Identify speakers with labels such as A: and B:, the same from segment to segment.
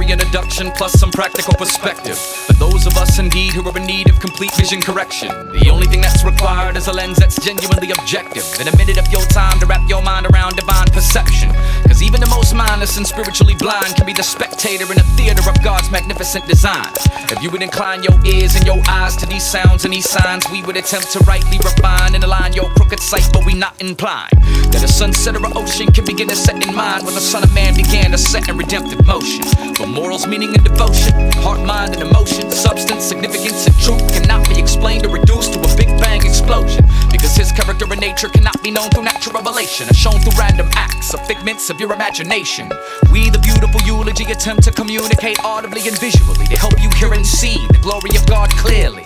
A: introduction plus some practical perspective for those of us indeed who are in need of complete vision correction. The only thing that's required is a lens that's genuinely objective and a minute of your time to wrap your mind around divine perception. Cause even the most mindless and spiritually blind can be the spectator in a theater of God's magnificent design. If you would incline your ears and your eyes to these sounds and these signs, we would attempt to rightly refine and align your crooked sight, but we not implying that a sunset or an ocean can begin to set in mind when the Son of Man began to set in redemptive motion. But morals, meaning, and devotion, heart, mind, and emotion, substance, significance, and truth cannot be explained or reduced to a big bang explosion. Because his character and nature cannot be known through natural revelation or shown through random acts or figments of your imagination. We, the beautiful eulogy, attempt to communicate audibly and visually to help you hear and see the glory of God clearly.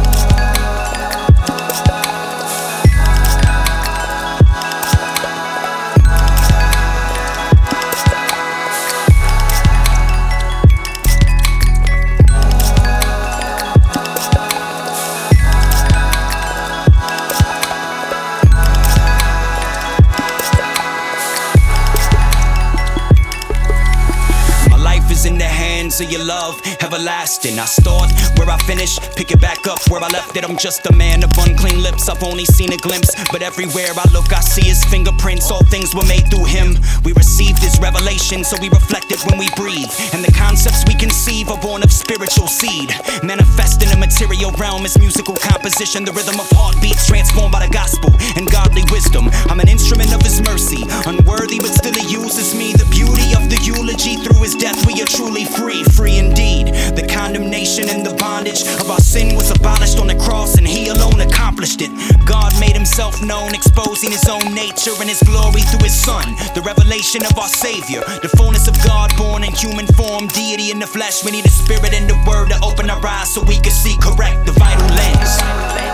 B: In the hands of your love, everlasting. I start where I finish, pick it back up where I left it. I'm just a man of unclean lips, I've only seen a glimpse, but everywhere I look I see his fingerprints. All things were made through him. We received his revelation, so we reflect it when we breathe. And the concepts we conceive are born of spiritual seed, manifest in the material realm as musical composition. The rhythm of heartbeats transformed by the gospel and godly wisdom. I'm an instrument of his mercy, unworthy but still he uses me. The beauty of the eulogy, through his death we are truly free, free indeed. The condemnation and the bondage of our sin was abolished on the cross, and he alone accomplished it. God made himself known, exposing his own nature and his glory through his Son, the revelation of our Savior, the fullness of God born in human form, deity in the flesh. We need the Spirit and the Word to open our eyes so we can see correct, the vital lens.